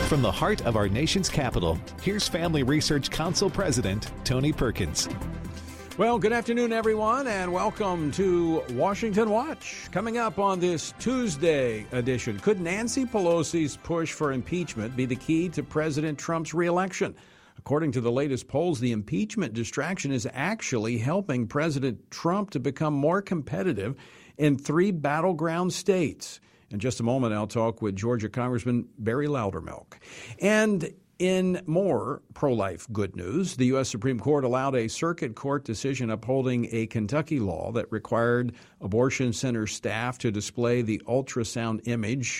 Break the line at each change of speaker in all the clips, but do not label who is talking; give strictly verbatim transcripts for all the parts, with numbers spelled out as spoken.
From the heart of our nation's capital, here's Family Research Council President Tony Perkins.
Well, good afternoon, everyone, and welcome to Washington Watch. Coming up on this Tuesday edition, could Nancy Pelosi's push for impeachment be the key to President Trump's reelection? According to the latest polls, the impeachment distraction is actually helping President Trump to become more competitive in three battleground states. In just a moment, I'll talk with Georgia Congressman Barry Loudermilk. And in more pro-life good news, the U S Supreme Court allowed a circuit court decision upholding a Kentucky law that required abortion center staff to display the ultrasound image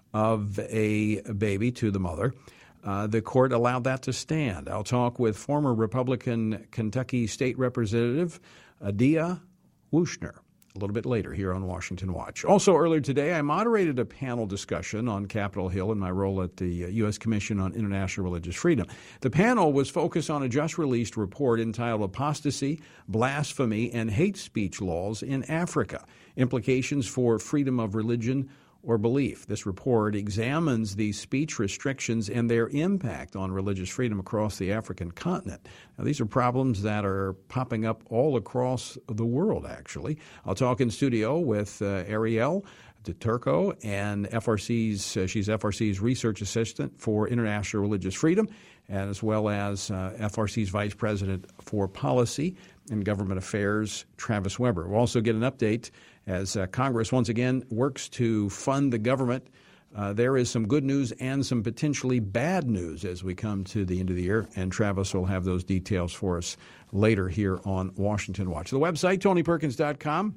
of a baby to the mother. Uh, the court allowed that to stand. I'll talk with former Republican Kentucky State Representative Adia Wuchner a little bit later here on Washington Watch. Also earlier today, I moderated a panel discussion on Capitol Hill in my role at the U S Commission on International Religious Freedom. The panel was focused on a just-released report entitled Apostasy, Blasphemy, and Hate Speech Laws in Africa, Implications for Freedom of Religion or Belief. This report examines these speech restrictions and their impact on religious freedom across the African continent. Now, these are problems that are popping up all across the world, actually. I'll talk in studio with uh, Ariel DeTurco, and F R C's uh, she's F R C's research assistant for international religious freedom, and as well as uh, F R C's vice president for policy and government affairs, Travis Weber. We'll also get an update as uh, Congress once again works to fund the government. Uh, there is some good news and some potentially bad news as we come to the end of the year, and Travis will have those details for us later here on Washington Watch. The website, tony perkins dot com.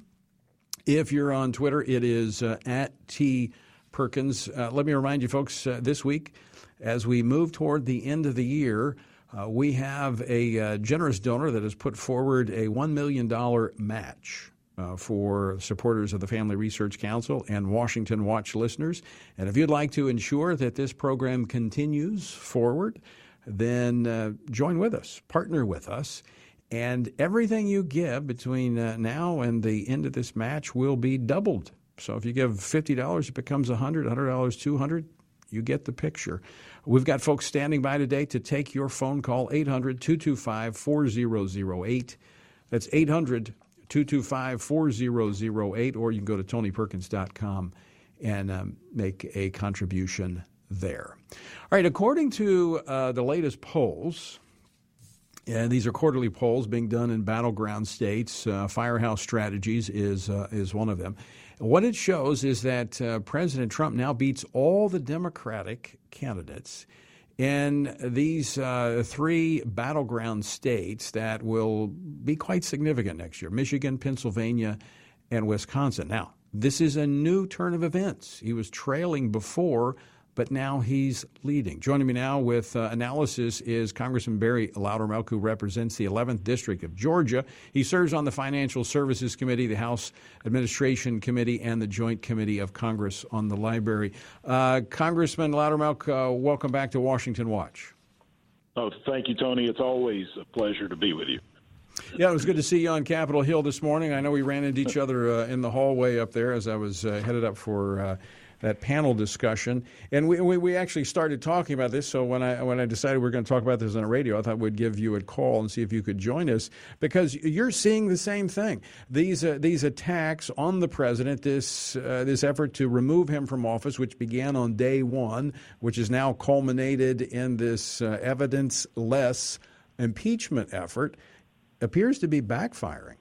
If you're on Twitter, it is uh, at T Perkins. Uh, let me remind you, folks, uh, this week, as we move toward the end of the year, uh, we have a uh, generous donor that has put forward a one million dollars match uh, for supporters of the Family Research Council and Washington Watch listeners. And if you'd like to ensure that this program continues forward, then uh, join with us, partner with us. And everything you give between uh, now and the end of this match will be doubled. So if you give fifty dollars, it becomes one hundred dollars, one hundred dollars, two hundred dollars. You get the picture. We've got folks standing by today to take your phone call, eight hundred, two two five, four zero zero eight. That's eight hundred, two two five, four zero zero eight, or you can go to tony perkins dot com and um, make a contribution there. All right, according to uh, the latest polls, and these are quarterly polls being done in battleground states. Uh, Firehouse Strategies is uh, is one of them. What it shows is that uh, President Trump now beats all the Democratic candidates in these uh, three battleground states that will be quite significant next year: Michigan, Pennsylvania, and Wisconsin. Now, this is a new turn of events. He was trailing before, but now he's leading. Joining me now with uh, analysis is Congressman Barry Loudermilk, who represents the eleventh District of Georgia. He serves on the Financial Services Committee, the House Administration Committee, and the Joint Committee of Congress on the Library. Uh, Congressman Loudermilk, uh, welcome back to Washington Watch.
Oh, thank you, Tony. It's always a pleasure to be with you.
Yeah, it was good to see you on Capitol Hill this morning. I know we ran into each other uh, in the hallway up there as I was uh, headed up for uh, that panel discussion, and we, we we actually started talking about this. So when I when I decided we were going to talk about this on the radio, I thought we'd give you a call and see if you could join us, because you're seeing the same thing. These uh, these attacks on the president, this uh, this effort to remove him from office, which began on day one, which is now culminated in this uh, evidence-less impeachment effort, appears to be backfiring.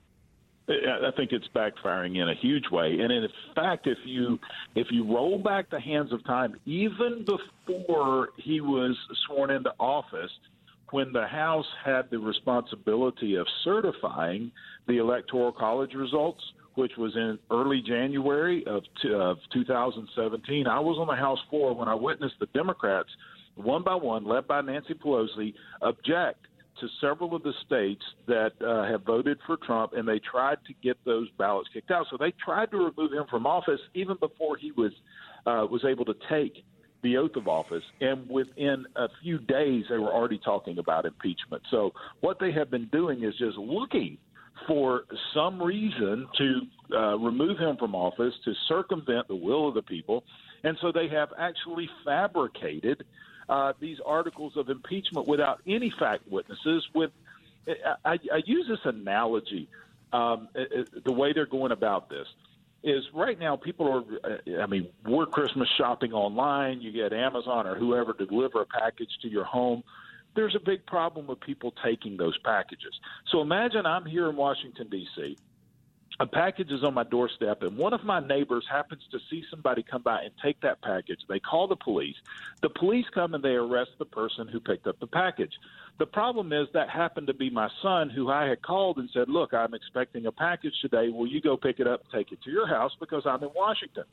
I think it's backfiring in a huge way. And in fact, if you if you roll back the hands of time, even before he was sworn into office, when the House had the responsibility of certifying the Electoral College results, which was in early January of, of two thousand seventeen, I was on the House floor when I witnessed the Democrats, one by one, led by Nancy Pelosi, object to several of the states that uh, have voted for Trump, and they tried to get those ballots kicked out. So they tried to remove him from office even before he was uh, was able to take the oath of office. And within a few days, they were already talking about impeachment. So what they have been doing is just looking for some reason to uh, remove him from office, to circumvent the will of the people. And so they have actually fabricated uh, these articles of impeachment without any fact witnesses. With I, I use this analogy, um, the way they're going about this is right now people are, I mean, we're Christmas shopping online. You get Amazon or whoever to deliver a package to your home. There's a big problem with people taking those packages. So imagine I'm here in Washington, D C A package is on my doorstep, and one of my neighbors happens to see somebody come by and take that package. They call the police. The police come and they arrest the person who picked up the package. The problem is that happened to be my son, who I had called and said, look, I'm expecting a package today. Will you go pick it up and take it to your house because I'm in Washington?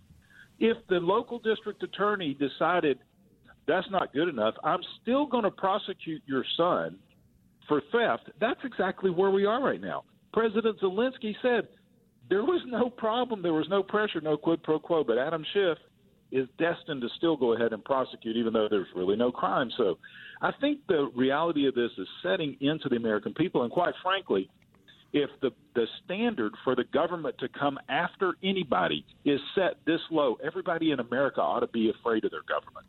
If the local district attorney decided that's not good enough, I'm still going to prosecute your son for theft, that's exactly where we are right now. President Zelensky said there was no problem, there was no pressure, no quid pro quo, but Adam Schiff is destined to still go ahead and prosecute even though there's really no crime. So I think the reality of this is setting into the American people, and quite frankly, if the, the standard for the government to come after anybody is set this low, everybody in America ought to be afraid of their government.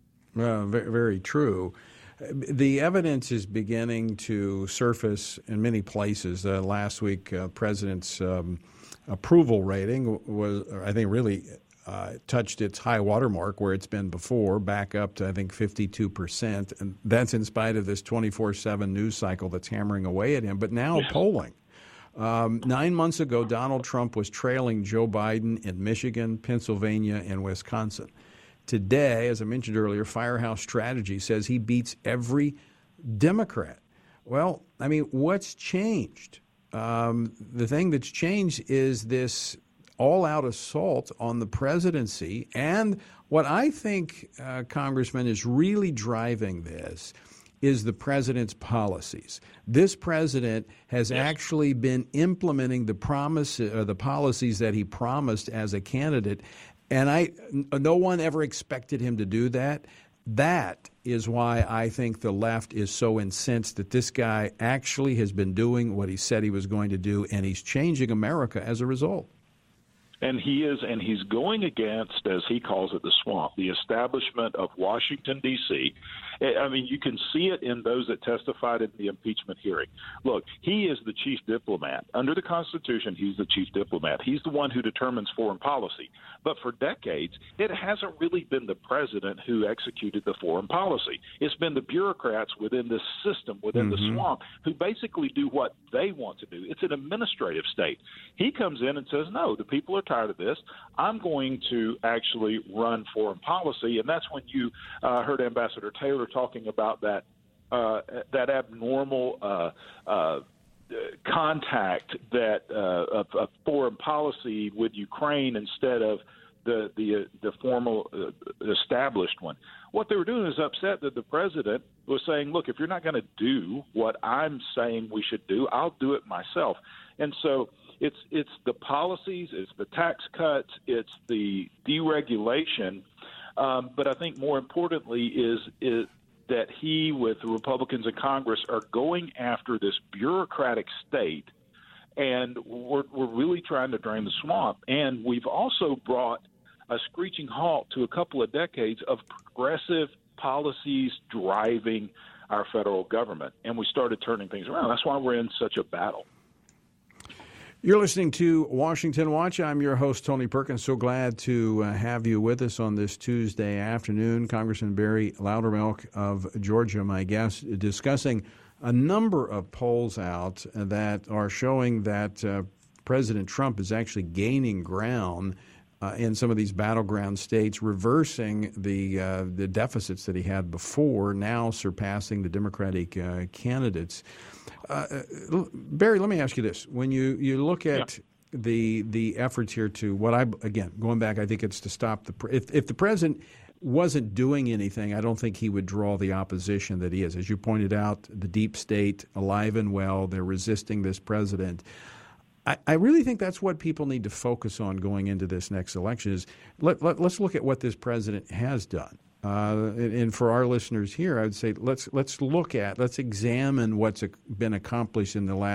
Uh, very, very true. The evidence is beginning to surface in many places. Uh, last week, uh, President's um, approval rating was, I think, really uh, touched its high water mark where it's been before, back up to, I think, fifty-two percent. And that's in spite of this twenty-four seven news cycle that's hammering away at him. But now polling. Um, nine months ago, Donald Trump was trailing Joe Biden in Michigan, Pennsylvania, and Wisconsin. Today, as I mentioned earlier, Firehouse Strategy says he beats every Democrat. Well, I mean, what's changed? Um, the thing that's changed is this all-out assault on the presidency. And what I think, uh, Congressman, is really driving this is the president's policies. This president has yes. actually been implementing the promise, uh, the policies that he promised as a candidate. And I, no one ever expected him to do that. That is why I think the left is so incensed that this guy actually has been doing what he said he was going to do, and he's changing America as a result.
And he is, and he's going against, as he calls it, the swamp, the establishment of Washington, D C I mean, you can see it in those that testified in the impeachment hearing. Look, he is the chief diplomat. Under the Constitution, he's the chief diplomat. He's the one who determines foreign policy. But for decades, it hasn't really been the president who executed the foreign policy. It's been the bureaucrats within this system, within mm-hmm. the swamp, who basically do what they want to do. It's an administrative state. He comes in and says, no, the people are tired of this. I'm going to actually run foreign policy. And that's when you uh, heard Ambassador Taylor talking about that uh, that abnormal uh, uh, contact that uh, of, of foreign policy with Ukraine instead of the the, uh, the formal uh, established one. What they were doing is upset that the president was saying, look, if you're not going to do what I'm saying we should do, I'll do it myself. And so it's it's the policies, it's the tax cuts, it's the deregulation. Um, but I think more importantly is, is that he, with the Republicans in Congress, are going after this bureaucratic state, and we're, we're really trying to drain the swamp. And we've also brought a screeching halt to a couple of decades of progressive policies driving our federal government, and we started turning things around. That's why we're in such a battle.
You're listening to Washington Watch. I'm your host, Tony Perkins. So glad to uh, have you with us on this Tuesday afternoon. Congressman Barry Loudermilk of Georgia, my guest, discussing a number of polls out that are showing that uh, President Trump is actually gaining ground uh, in some of these battleground states, reversing the uh, the deficits that he had before, now surpassing the Democratic uh, candidates. Uh, Barry, let me ask you this. When you, you look at yeah. the the efforts here to what I, again, going back, I think it's to stop the, if, if the president wasn't doing anything, I don't think he would draw the opposition that he is. As you pointed out, the deep state, alive and well, they're resisting this president. I, I really think that's what people need to focus on going into this next election is let, let, let's look at what this president has done. Uh, and, and for our listeners here, I would say let's let's look at, let's examine what's been accomplished in the last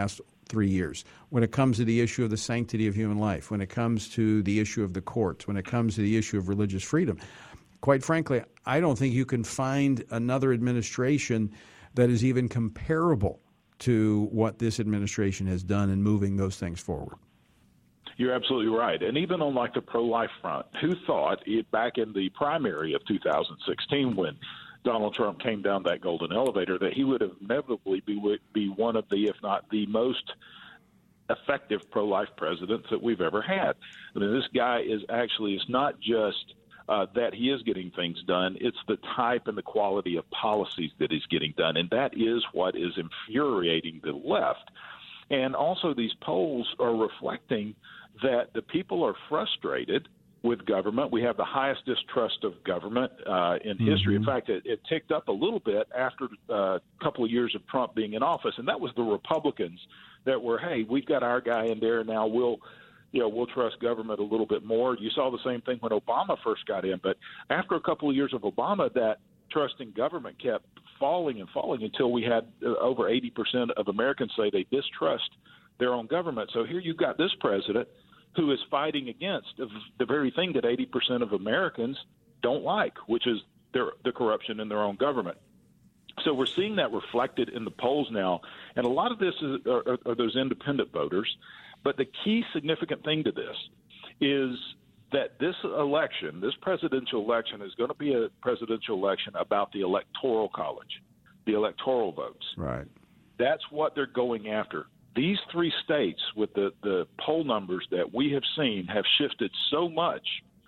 three years, when it comes to the issue of the sanctity of human life, when it comes to the issue of the courts, when it comes to the issue of religious freedom. Quite frankly, I don't think you can find another administration that is even comparable to what this administration has done in moving those things forward.
You're absolutely right. And even on like the pro-life front, who thought it back in the primary of two thousand sixteen when Donald Trump came down that golden elevator that he would inevitably be, be one of the, if not the most effective pro-life presidents that we've ever had. I mean, this guy is actually, it's not just uh, that he is getting things done, it's the type and the quality of policies that he's getting done. And that is what is infuriating the left. And also these polls are reflecting that the people are frustrated with government. We have the highest distrust of government uh, in mm-hmm. history. In fact, it, it ticked up a little bit after uh, a couple of years of Trump being in office, and that was the Republicans that were, hey, we've got our guy in there now. We'll, you know, we'll trust government a little bit more. You saw the same thing when Obama first got in, but after a couple of years of Obama, that trust in government kept falling and falling until we had uh, over eighty percent of Americans say they distrust their own government. So here you've got this president who is fighting against the very thing that eighty percent of Americans don't like, which is their, the corruption in their own government. So we're seeing that reflected in the polls now, and a lot of this is, are, are those independent voters. But the key significant thing to this is that this election, this presidential election, is going to be a presidential election about the Electoral College, the electoral votes.
Right.
That's what they're going after. These three states, with the, the poll numbers that we have seen, have shifted so much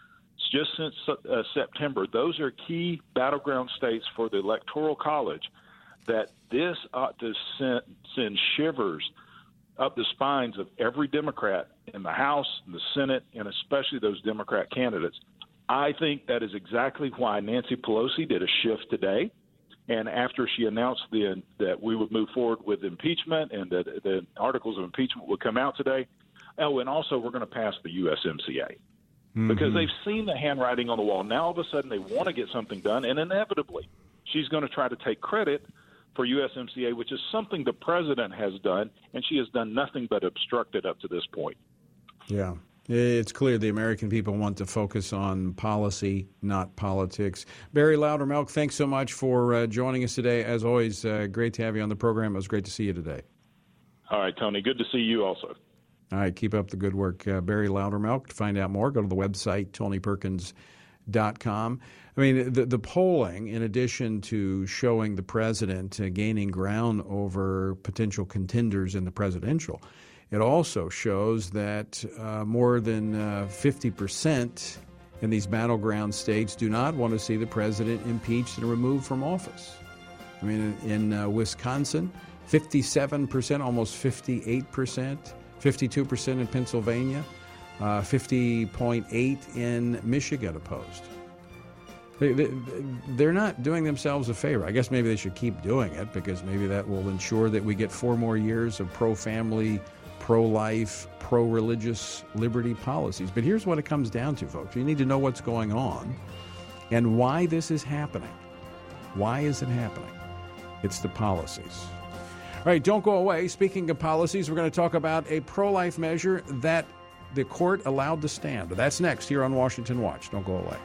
just since uh, September. Those are key battleground states for the Electoral College that this ought to send, send shivers up the spines of every Democrat in the House, in the Senate, and especially those Democrat candidates. I think that is exactly why Nancy Pelosi did a shift today. And after she announced the, that we would move forward with impeachment and that the articles of impeachment would come out today, oh, and also we're going to pass the U S M C A. Mm-hmm. Because they've seen the handwriting on the wall. Now all of a sudden they want to get something done, and inevitably she's going to try to take credit for U S M C A, which is something the president has done, and she has done nothing but obstruct it up to this point.
Yeah. It's clear the American people want to focus on policy, not politics. Barry Loudermilk, thanks so much for uh, joining us today. As always, uh, great to have you on the program. It was great to see you today.
All right, Tony. Good to see you also.
All right, keep up the good work. Uh, Barry Loudermilk. To find out more, go to the website, tony perkins dot com. I mean, the, the polling, in addition to showing the president uh, gaining ground over potential contenders in the presidential, it also shows that uh, more than uh, fifty percent in these battleground states do not want to see the president impeached and removed from office. I mean, in, in uh, Wisconsin, fifty-seven percent, almost fifty-eight percent, fifty-two percent in Pennsylvania, uh, fifty point eight in Michigan opposed. They, they, they're not doing themselves a favor. I guess maybe they should keep doing it because maybe that will ensure that we get four more years of pro-family, pro-life, pro-religious liberty policies. But here's what it comes down to, folks. You need to know what's going on and why this is happening. Why is it happening? It's the policies. All right, don't go away. Speaking of policies, we're going to talk about a pro-life measure that the court allowed to stand. But that's next here on Washington Watch. Don't go away.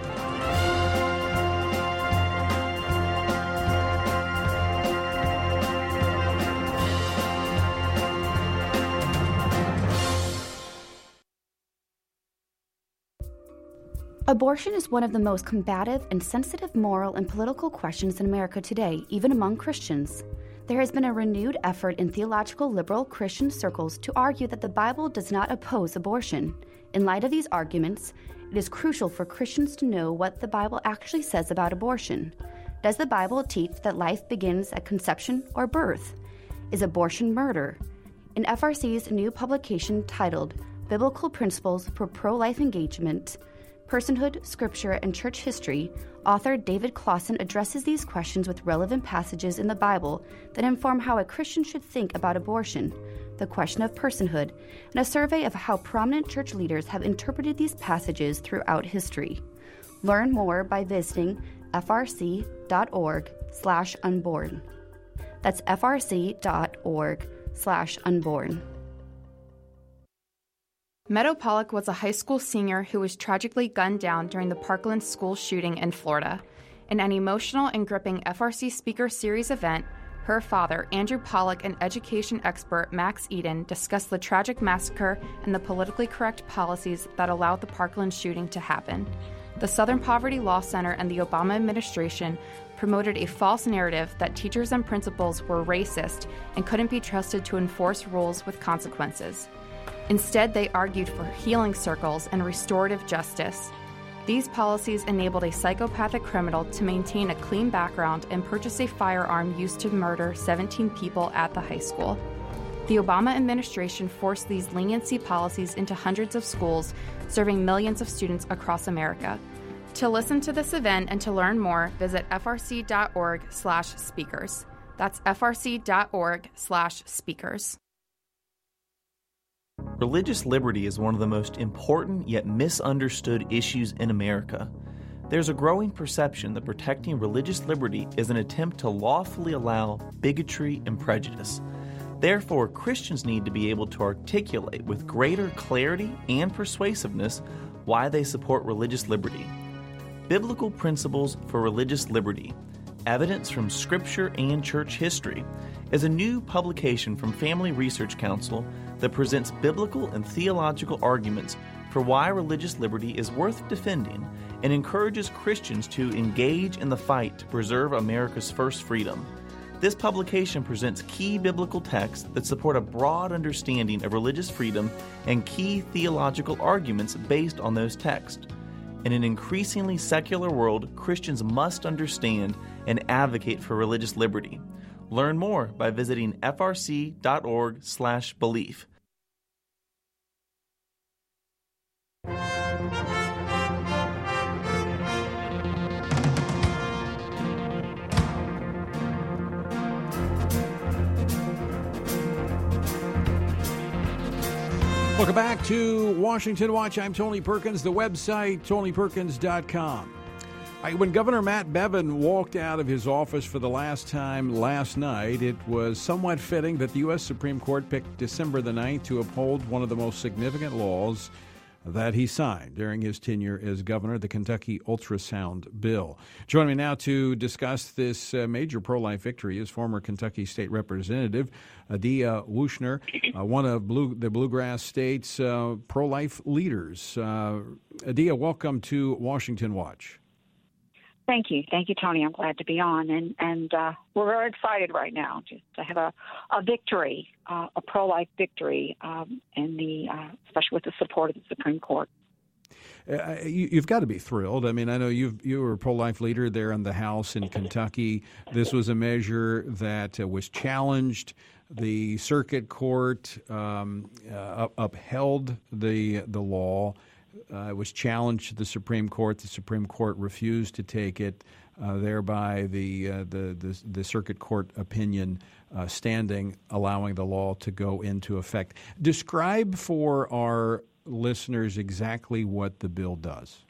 Abortion is one of the most combative and sensitive moral and political questions in America today, even among Christians. There has been a renewed effort in theological liberal Christian circles to argue that the Bible does not oppose abortion. In light of these arguments, it is crucial for Christians to know what the Bible actually says about abortion. Does the Bible teach that life begins at conception or birth? Is abortion murder? In F R C's new publication titled Biblical Principles for Pro-Life Engagement, Personhood, Scripture, and Church History, author David Clausen addresses these questions with relevant passages in the Bible that inform how a Christian should think about abortion, the question of personhood, and a survey of how prominent church leaders have interpreted these passages throughout history. Learn more by visiting frc.org slash unborn. That's frc.org slash unborn.
Meadow Pollock was a high school senior who was tragically gunned down during the Parkland school shooting in Florida. In an emotional and gripping F R C Speaker Series event, her father, Andrew Pollock, and education expert Max Eden discussed the tragic massacre and the politically correct policies that allowed the Parkland shooting to happen. The Southern Poverty Law Center and the Obama administration promoted a false narrative that teachers and principals were racist and couldn't be trusted to enforce rules with consequences. Instead, they argued for healing circles and restorative justice. These policies enabled a psychopathic criminal to maintain a clean background and purchase a firearm used to murder seventeen people at the high school. The Obama administration forced these leniency policies into hundreds of schools, serving millions of students across America. To listen to this event and to learn more, visit f r c dot org slash speakers. That's f r c dot org slash speakers.
Religious liberty is one of the most important yet misunderstood issues in America. There's a growing perception that protecting religious liberty is an attempt to lawfully allow bigotry and prejudice. Therefore, Christians need to be able to articulate with greater clarity and persuasiveness why they support religious liberty. Biblical Principles for Religious Liberty, Evidence from Scripture and Church History, is a new publication from Family Research Council that presents biblical and theological arguments for why religious liberty is worth defending and encourages Christians to engage in the fight to preserve America's first freedom. This publication presents key biblical texts that support a broad understanding of religious freedom and key theological arguments based on those texts. In an increasingly secular world, Christians must understand and advocate for religious liberty. Learn more by visiting f r c dot org slash belief.
Welcome back to Washington Watch. I'm Tony Perkins. The website, tony perkins dot com. When Governor Matt Bevin walked out of his office for the last time last night, it was somewhat fitting that the U S Supreme Court picked December the ninth to uphold one of the most significant laws that he signed during his tenure as governor, the Kentucky Ultrasound Bill. Joining me now to discuss this uh, major pro-life victory is former Kentucky State Representative Adia Wuchner, uh, one of blue, the Bluegrass State's uh, pro-life leaders. Uh, Adia, welcome to Washington Watch.
Thank you. Thank you, Tony. I'm glad to be on. And, and uh, we're very excited right now just to have a, a victory, uh, a pro-life victory, um, in the, uh, especially with the support of the Supreme Court.
Uh, you, you've got to be thrilled. I mean, I know you've, you were a pro-life leader there in the House in Kentucky. This was a measure that uh, was challenged. The circuit court um, uh, upheld the the law. Uh, it was challenged to the Supreme Court. The Supreme Court refused to take it, uh, thereby the, uh, the the the circuit court opinion uh, standing, allowing the law to go into effect. Describe for our listeners exactly what the bill does.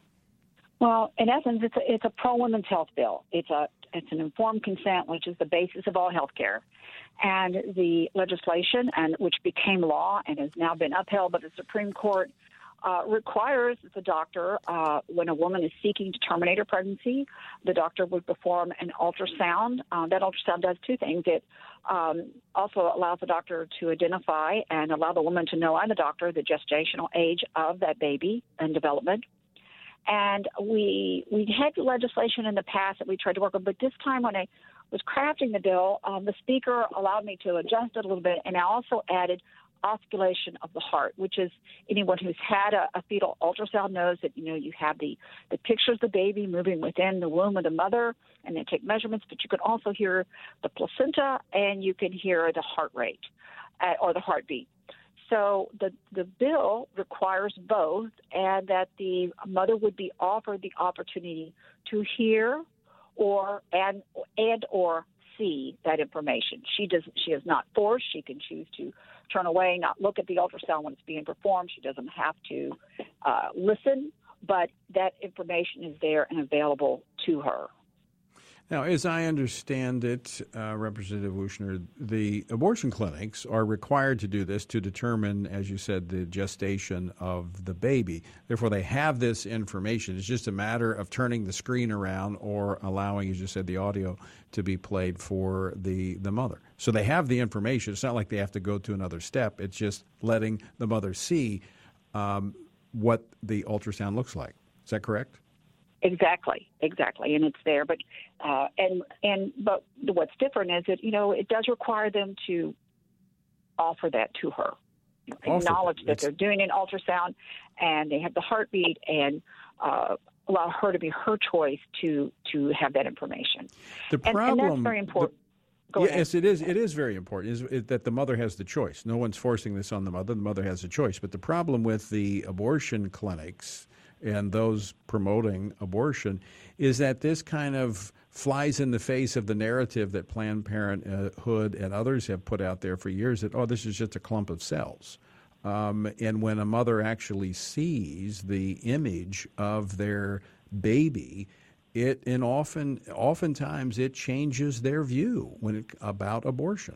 Well, in essence, it's a, it's a pro-women's health bill. It's a it's an informed consent, which is the basis of all health care. And the legislation, and which became law and has now been upheld by the Supreme Court, Uh, requires that the doctor, uh, when a woman is seeking to terminate her pregnancy, the doctor would perform an ultrasound. Uh, that ultrasound does two things. It um, also allows the doctor to identify and allow the woman to know, and the doctor, the gestational age of that baby and development. And we we had legislation in the past that we tried to work on, but this time when I was crafting the bill, um, the speaker allowed me to adjust it a little bit, and I also added osculation of the heart, which is anyone who's had a, a fetal ultrasound knows that, you know, you have the, the pictures of the baby moving within the womb of the mother, and they take measurements, but you can also hear the placenta and you can hear the heart rate uh, or the heartbeat. So the, the bill requires both, and that the mother would be offered the opportunity to hear or and and or see that information. She does. She is not forced. She can choose to turn away, not look at the ultrasound when it's being performed. She doesn't have to uh, listen, but that information is there and available to her.
Now, as I understand it, uh, Representative Wuchner, the abortion clinics are required to do this to determine, as you said, the gestation of the baby. Therefore, they have this information. It's just a matter of turning the screen around or allowing, as you said, the audio to be played for the, the mother. So they have the information. It's not like they have to go to another step. It's just letting the mother see um, what the ultrasound looks like. Is that correct?
Exactly, exactly, and it's there. But uh, and and but what's different is that you know it does require them to offer that to her, you know, acknowledge that it's... they're doing an ultrasound, and they have the heartbeat, and uh, allow her to be her choice to to have that information.
The problem,
and, and that's very important.
The, yes, it is. It is very important. Is it, that the mother has the choice. No one's forcing this on the mother. The mother has a choice. But the problem with the abortion clinics and those promoting abortion is that this kind of flies in the face of the narrative that Planned Parenthood and others have put out there for years that, oh, this is just a clump of cells. Um, and when a mother actually sees the image of their baby, it and often, oftentimes it changes their view when it, about abortion.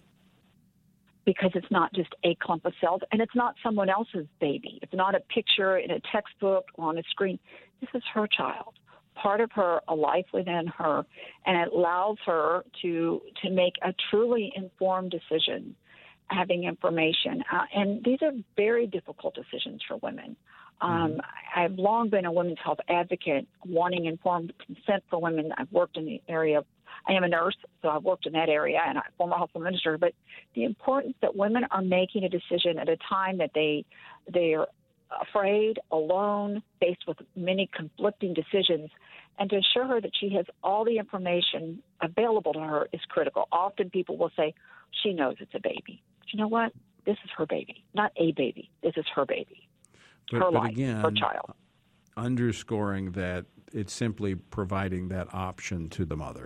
Because it's not just a clump of cells, and it's not someone else's baby. It's not a picture in a textbook or on a screen. This is her child, part of her, a life within her, and it allows her to to make a truly informed decision, having information. Uh, and these are very difficult decisions for women. Um, I've long been a women's health advocate, wanting informed consent for women. I've worked in the area of I am a nurse, so I've worked in that area, and I'm a former health minister. But the importance that women are making a decision at a time that they they're afraid, alone, faced with many conflicting decisions, and to assure her that she has all the information available to her is critical. Often people will say, she knows it's a baby. But you know what? This is her baby, not a baby. This is her baby,
but,
her
but
life,
again,
her child.
Underscoring that it's simply providing that option to the mother.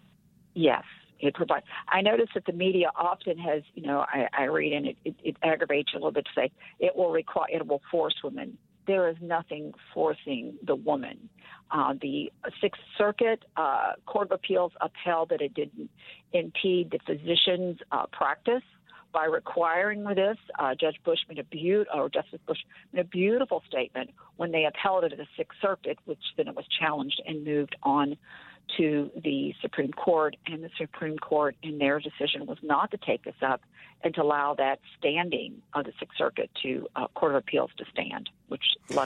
Yes, it provides. I notice that the media often has, you know, I, I read and it, it, it aggravates you a little bit to say it will require, it will force women. There is nothing forcing the woman. Uh, the Sixth Circuit uh, Court of Appeals upheld that it didn't impede the physician's uh, practice by requiring this. Uh, Judge Bush made a beautiful, or Justice Bush made a beautiful statement when they upheld it at the Sixth Circuit, which then it was challenged and moved on to the Supreme Court, and the Supreme Court in their decision was not to take this up and to allow that standing of the Sixth Circuit to uh, Court of Appeals to stand, which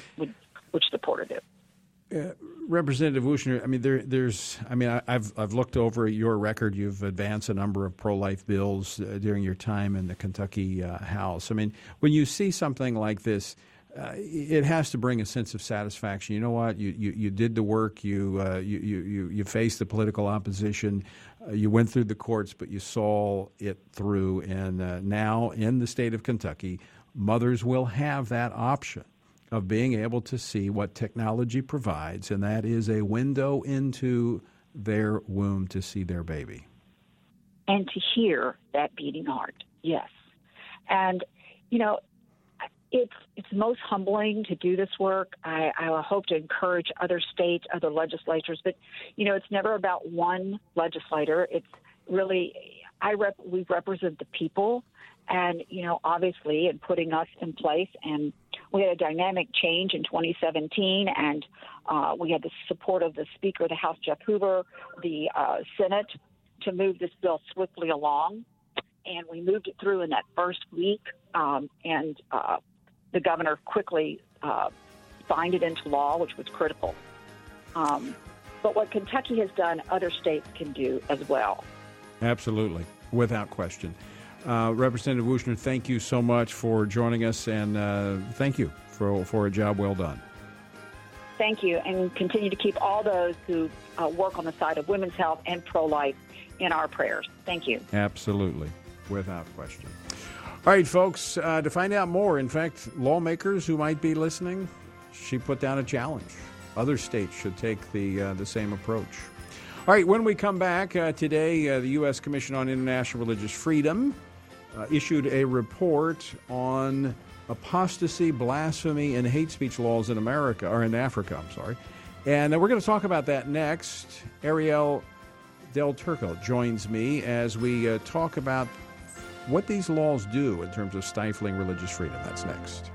which the Porter did.
Uh, Representative Wuchner, I mean, there, there's, I mean, I, I've I've looked over your record. You've advanced a number of pro-life bills uh, during your time in the Kentucky uh, House. I mean, when you see something like this, Uh, it has to bring a sense of satisfaction. You know what? You you, you did the work. You, uh, you you you faced the political opposition. Uh, you went through the courts, but you saw it through. And uh, now in the state of Kentucky, mothers will have that option of being able to see what technology provides, and that is a window into their womb to see their baby.
And to hear that beating heart, yes. And, you know, It's it's most humbling to do this work. I, I hope to encourage other states, other legislatures, but you know it's never about one legislator. It's really I rep we represent the people, and you know obviously in putting us in place. And we had a dynamic change in twenty seventeen, and uh, we had the support of the Speaker of the House, Jeff Hoover, the uh, Senate, to move this bill swiftly along, and we moved it through in that first week, um, and. Uh, The governor quickly uh, signed it into law, which was critical. Um, but what Kentucky has done, other states can do as well.
Absolutely, without question. Uh, Representative Wuchner, thank you so much for joining us, and uh, thank you for, for a job well done.
Thank you, and continue to keep all those who uh, work on the side of women's health and pro-life in our prayers. Thank you.
Absolutely, without question. All right, folks, uh, to find out more, in fact, lawmakers who might be listening, she put down a challenge. Other states should take the uh, the same approach. All right, when we come back uh, today, uh, the U S Commission on International Religious Freedom uh, issued a report on apostasy, blasphemy, and hate speech laws in America, or in Africa, I'm sorry. And uh, we're going to talk about that next. Ariel Del Turco joins me as we uh, talk about what these laws do in terms of stifling religious freedom. That's next.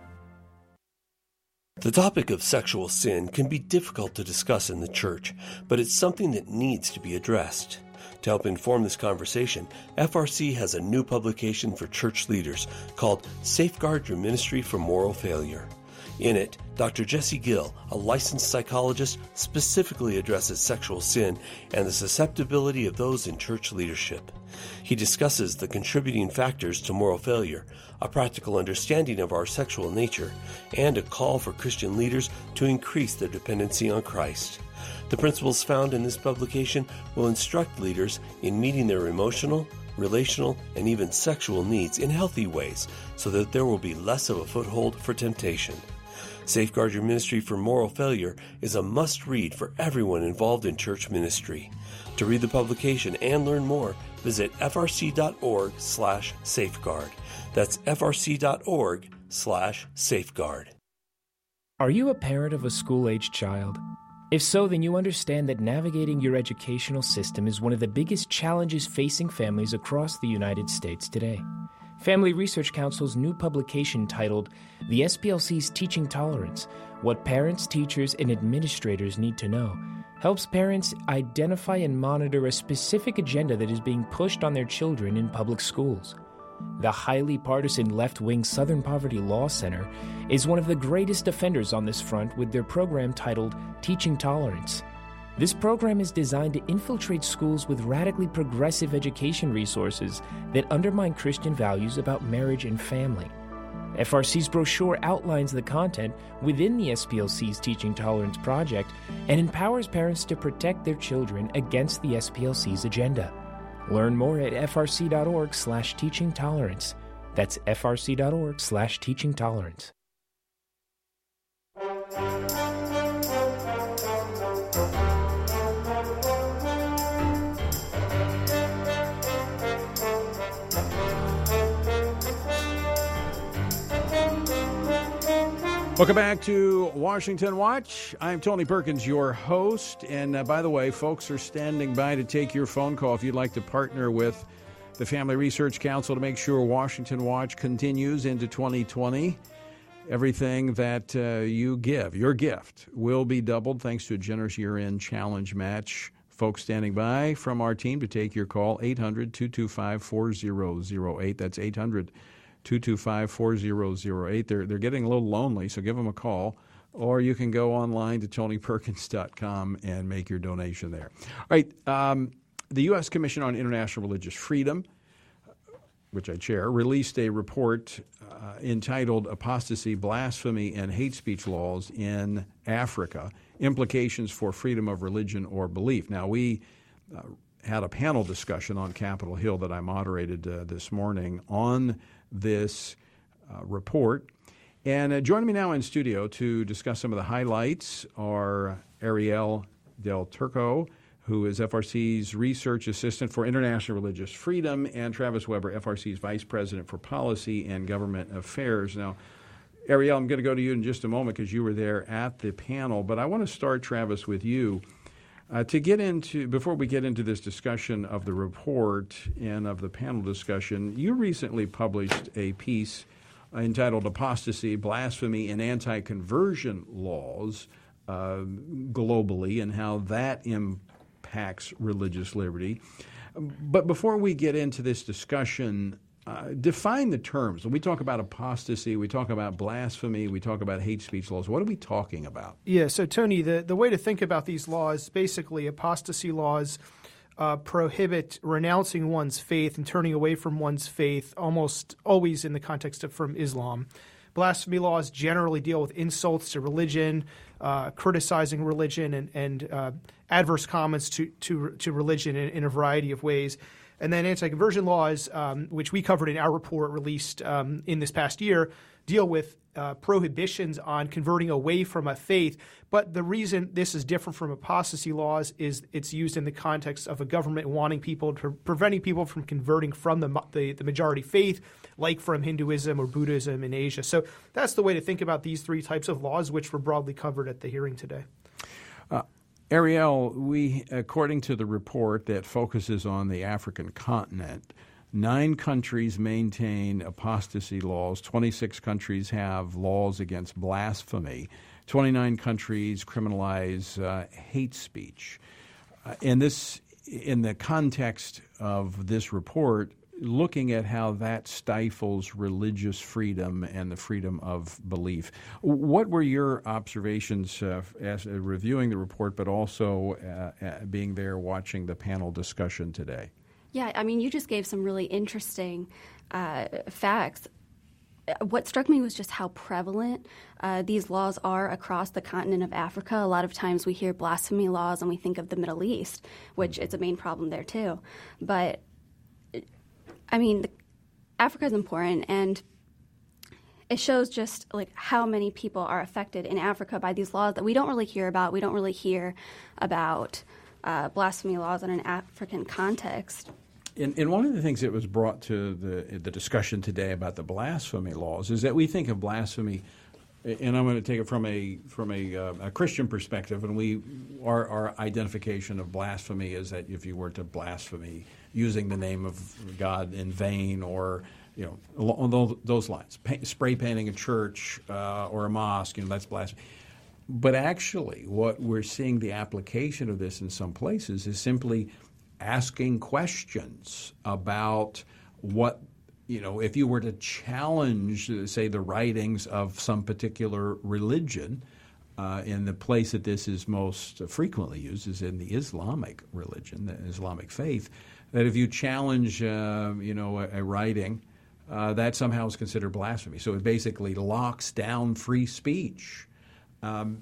The topic of sexual sin can be difficult to discuss in the church, but it's something that needs to be addressed. To help inform this conversation, F R C has a new publication for church leaders called Safeguard Your Ministry from Moral Failure. In it, Doctor Jesse Gill, a licensed psychologist, specifically addresses sexual sin and the susceptibility of those in church leadership. He discusses the contributing factors to moral failure, a practical understanding of our sexual nature, and a call for Christian leaders to increase their dependency on Christ. The principles found in this publication will instruct leaders in meeting their emotional, relational, and even sexual needs in healthy ways so that there will be less of a foothold for temptation. Safeguard Your Ministry from Moral Failure is a must-read for everyone involved in church ministry. To read the publication and learn more, visit frc.org slash safeguard. That's frc.org slash safeguard.
Are you a parent of a school-aged child? If so, then you understand that navigating your educational system is one of the biggest challenges facing families across the United States today. Family Research Council's new publication titled The S P L C's Teaching Tolerance, What Parents, Teachers, and Administrators Need to Know, helps parents identify and monitor a specific agenda that is being pushed on their children in public schools. The highly partisan left-wing Southern Poverty Law Center is one of the greatest offenders on this front with their program titled Teaching Tolerance. This program is designed to infiltrate schools with radically progressive education resources that undermine Christian values about marriage and family. F R C's brochure outlines the content within the S P L C's Teaching Tolerance project and empowers parents to protect their children against the S P L C's agenda. Learn more at frc.org slash teaching tolerance. That's frc.org slash teaching tolerance.
Welcome back to Washington Watch. I'm Tony Perkins, your host. And uh, by the way, folks are standing by to take your phone call if you'd like to partner with the Family Research Council to make sure Washington Watch continues into twenty twenty. Everything that uh, you give, your gift, will be doubled thanks to a generous year-end challenge match. Folks standing by from our team to take your call, eight hundred, two two five, four zero zero eight. That's eight hundred, two two five, four zero zero eight. They're, they're getting a little lonely, so give them a call. Or you can go online to tony perkins dot com and make your donation there. All right, um, the U S Commission on International Religious Freedom, which I chair, released a report uh, entitled Apostasy, Blasphemy, and Hate Speech Laws in Africa, Implications for Freedom of Religion or Belief. Now, we uh, had a panel discussion on Capitol Hill that I moderated uh, this morning on this uh, report. And uh, joining me now in studio to discuss some of the highlights are Ariel Del Turco, who is F R C's Research Assistant for International Religious Freedom, and Travis Weber, F R C's Vice President for Policy and Government Affairs. Now, Ariel, I'm going to go to you in just a moment because you were there at the panel, but I want to start, Travis, with you. Uh, to get into, before we get into this discussion of the report and of the panel discussion, you recently published a piece entitled Apostasy, Blasphemy, and Anti-Conversion Laws uh, globally and how that impacts religious liberty. But before we get into this discussion, uh, define the terms. When we talk about apostasy, we talk about blasphemy, we talk about hate speech laws. What are we talking about?
Yeah, so Tony, the, the way to think about these laws, basically apostasy laws uh, prohibit renouncing one's faith and turning away from one's faith, almost always in the context of from Islam. Blasphemy laws generally deal with insults to religion, uh, criticizing religion, and, and uh, adverse comments to, to, to religion in, in a variety of ways. And then anti-conversion laws, um, which we covered in our report released um, in this past year, deal with uh, prohibitions on converting away from a faith. But the reason this is different from apostasy laws is it's used in the context of a government wanting people, to, preventing people from converting from the, the, the majority faith, like from Hinduism or Buddhism in Asia. So that's the way to think about these three types of laws, which were broadly covered at the hearing today.
Uh, Ariel, we, according to the report that focuses on the African continent, nine countries maintain apostasy laws. twenty-six countries have laws against blasphemy. twenty-nine countries criminalize uh, hate speech. Uh, and this, in the context of this report, looking at how that stifles religious freedom and the freedom of belief. What were your observations uh, as uh, reviewing the report, but also uh, uh, being there watching the panel discussion today?
Yeah, I mean, you just gave some really interesting uh, facts. What struck me was just how prevalent uh, these laws are across the continent of Africa. A lot of times we hear blasphemy laws and we think of the Middle East, which is a main problem there too. But I mean, Africa is important, and it shows just like how many people are affected in Africa by these laws that we don't really hear about. We don't really hear about uh, blasphemy laws in an African context.
And, and one of the things that was brought to the the discussion today about the blasphemy laws is that we think of blasphemy, and I'm going to take it from a from a, uh, a Christian perspective, and we our, our identification of blasphemy is that if you were to blaspheme using the name of God in vain, or you know along those lines, pa- spray painting a church uh, or a mosque, you know, that's blasphemy. But actually, what we're seeing the application of this in some places is simply asking questions about what, you know, if you were to challenge, say, the writings of some particular religion, uh, in the place that this is most frequently used is in the Islamic religion, the Islamic faith, that if you challenge, uh, you know, a, a writing, uh, that somehow is considered blasphemy. So it basically locks down free speech. Um,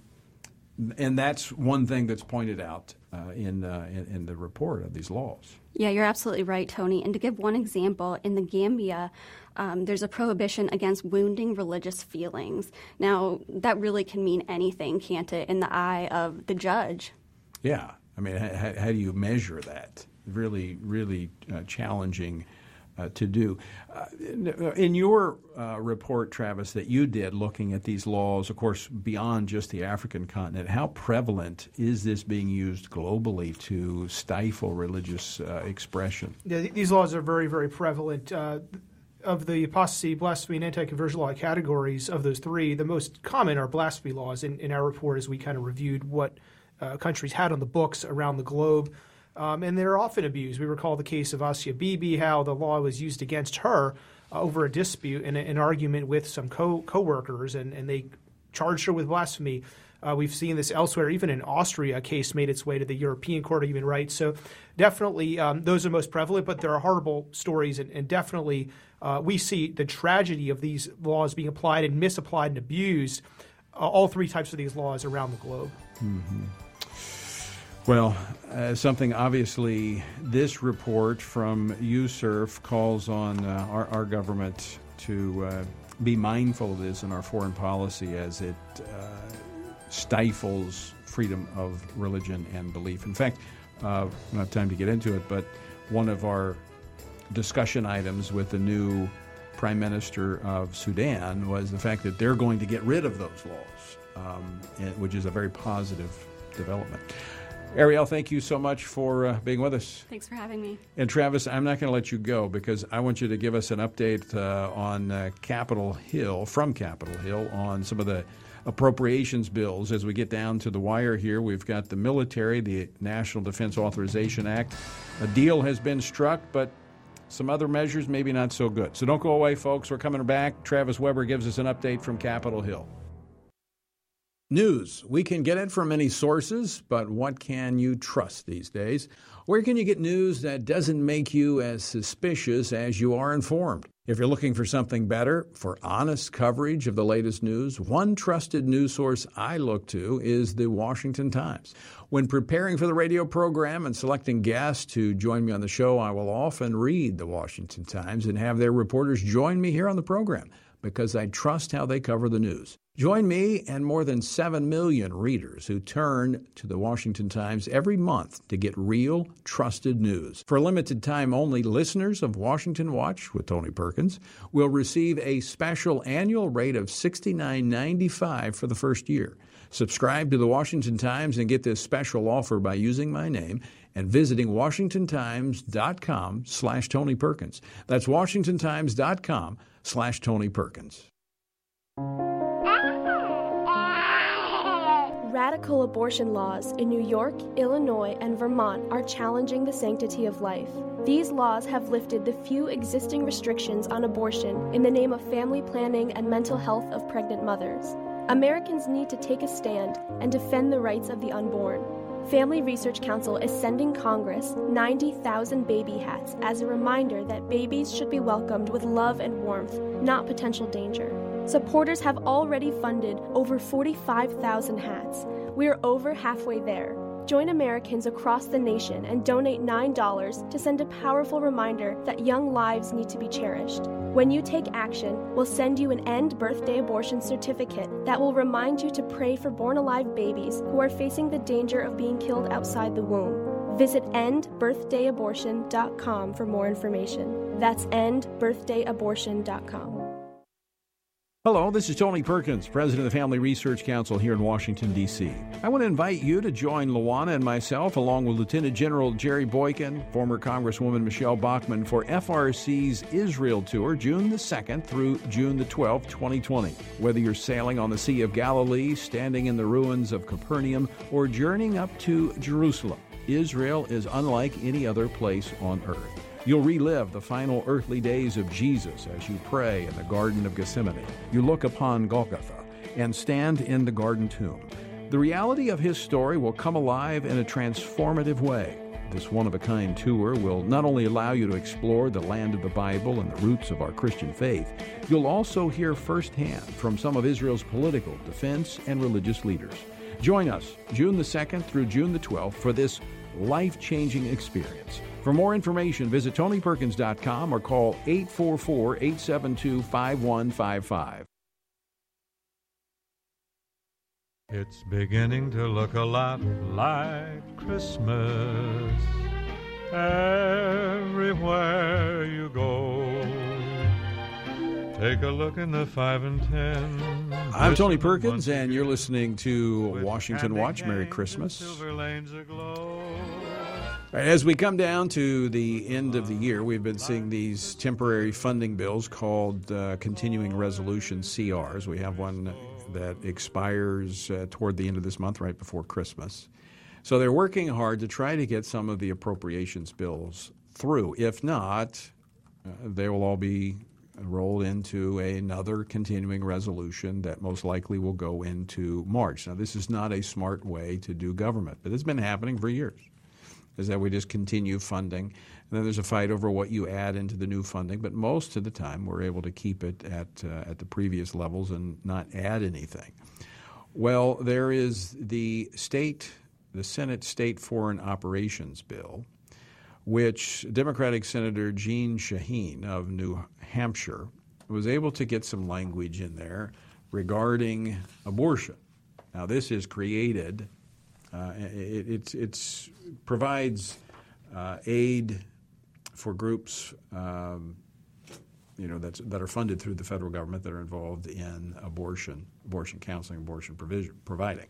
and that's one thing that's pointed out uh, in, uh, in in the report of these laws.
Yeah, you're absolutely right, Tony. And to give one example, in the Gambia, um, there's a prohibition against wounding religious feelings. Now, that really can mean anything, can't it, in the eye of the judge?
Yeah. I mean, how, how do you measure that? Really, really uh, challenging uh, to do. Uh, in your uh, report, Travis, that you did looking at these laws, of course, beyond just the African continent, how prevalent is this being used globally to stifle religious uh, expression?
Yeah, these laws are very, very prevalent. Uh, of the apostasy, blasphemy, and anti-conversion law categories, of those three, the most common are blasphemy laws. In, in our report, as we kind of reviewed what uh, countries had on the books around the globe, Um, and they're often abused. We recall the case of Asia Bibi, how the law was used against her uh, over a dispute and an argument with some co- co-workers, and, and they charged her with blasphemy. Uh, we've seen this elsewhere. Even in Austria, a case made its way to the European Court of Human Rights. So definitely um, those are most prevalent, but there are horrible stories, and, and definitely uh, we see the tragedy of these laws being applied and misapplied and abused, uh, all three types of these laws around the globe.
Mm-hmm. Well, uh, something obviously this report from U S E R F calls on uh, our, our government to uh, be mindful of this in our foreign policy as it uh, stifles freedom of religion and belief. In fact, uh, we don't have time to get into it, but one of our discussion items with the new Prime Minister of Sudan was the fact that they're going to get rid of those laws, um, and, which is a very positive development. Ariel, thank you so much for uh, being with us.
Thanks for having me.
And Travis, I'm not going to let you go because I want you to give us an update uh, on uh, Capitol Hill, from Capitol Hill, on some of the appropriations bills. As we get down to the wire here, we've got the military, the National Defense Authorization Act. A deal has been struck, but some other measures maybe not so good. So don't go away, folks. We're coming back. Travis Weber gives us an update from Capitol Hill. News. We can get it from many sources, but what can you trust these days? Where can you get news that doesn't make you as suspicious as you are informed? If you're looking for something better, for honest coverage of the latest news, one trusted news source I look to is the Washington Times. When preparing for the radio program and selecting guests to join me on the show, I will often read the Washington Times and have their reporters join me here on the program because I trust how they cover the news. Join me and more than seven million readers who turn to the Washington Times every month to get real, trusted news. For a limited time only, listeners of Washington Watch with Tony Perkins will receive a special annual rate of sixty-nine ninety-five for the first year. Subscribe to the Washington Times and get this special offer by using my name and visiting washingtontimes.com slash Tony Perkins. That's washingtontimes.com slash Tony Perkins.
Radical abortion laws in New York, Illinois, and Vermont are challenging the sanctity of life. These laws have lifted the few existing restrictions on abortion in the name of family planning and mental health of pregnant mothers. Americans need to take a stand and defend the rights of the unborn. Family Research Council is sending Congress ninety thousand baby hats as a reminder that babies should be welcomed with love and warmth, not potential danger. Supporters have already funded over forty-five thousand hats. We are over halfway there. Join Americans across the nation and donate nine dollars to send a powerful reminder that young lives need to be cherished. When you take action, we'll send you an End Birthday Abortion certificate that will remind you to pray for born-alive babies who are facing the danger of being killed outside the womb. Visit end birthday abortion dot com for more information. That's end birthday abortion dot com.
Hello, this is Tony Perkins, president of the Family Research Council here in Washington, D C I want to invite you to join Luana and myself, along with Lieutenant General Jerry Boykin, former Congresswoman Michelle Bachmann, for F R C's Israel Tour, June the second through June the twelfth, twenty twenty. Whether you're sailing on the Sea of Galilee, standing in the ruins of Capernaum, or journeying up to Jerusalem, Israel is unlike any other place on earth. You'll relive the final earthly days of Jesus as you pray in the Garden of Gethsemane. You look upon Golgotha and stand in the garden tomb. The reality of his story will come alive in a transformative way. This one-of-a-kind tour will not only allow you to explore the land of the Bible and the roots of our Christian faith, you'll also hear firsthand from some of Israel's political, defense, and religious leaders. Join us June the second through June the twelfth for this life-changing experience. For more information, visit tony perkins dot com or call eight four four, eight seven two, five one five five.
It's beginning to look a lot like Christmas everywhere you go. Take a look in the five and ten.
I'm Tony Perkins, and you're listening to Washington Watch. Merry Christmas. As we come down to the end of the year, we've been seeing these temporary funding bills called uh, Continuing Resolution C Rs. We have one that expires uh, toward the end of this month, right before Christmas. So they're working hard to try to get some of the appropriations bills through. If not, uh, they will all be rolled into another continuing resolution that most likely will go into March. Now, this is not a smart way to do government, but it's been happening for years. Is that we just continue funding, and then there's a fight over what you add into the new funding. But most of the time, we're able to keep it at uh, at the previous levels and not add anything. Well, there is the state, the Senate State Foreign Operations Bill, which Democratic Senator Jeanne Shaheen of New Hampshire was able to get some language in there regarding abortion. Now, this is created. Uh, it it's, it's provides uh, aid for groups, um, you know, that's, that are funded through the federal government that are involved in abortion, abortion counseling, abortion provision, providing.